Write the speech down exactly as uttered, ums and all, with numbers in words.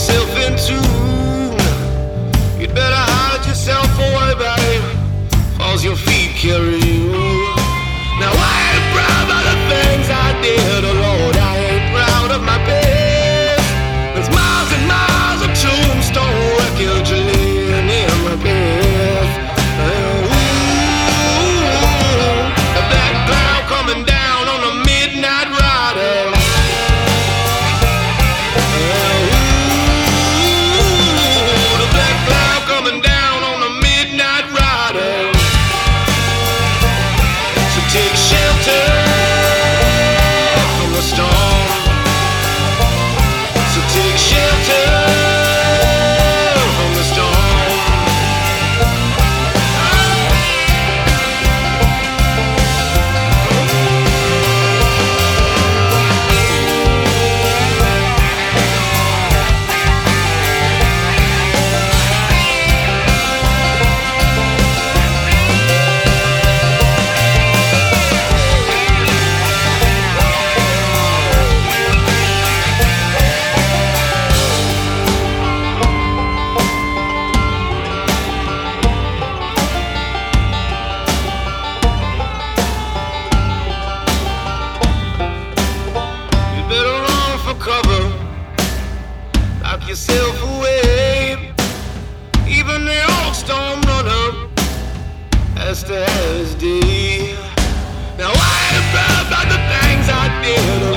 yourself in tune. You'd better hide yourself away, babe, cause your feet carry you. Now I ain't proud of the things I did, oh Lord, I ain't proud of my past. There's miles and miles of tombstone wreckage laying in my path. Ooh, that cloud coming down on a midnight rider. Take shelter from the storm. So take shelter from the storm. Cover, lock yourself away. Even the old storm runner has to have his day. Now I ain't proud about the things I did.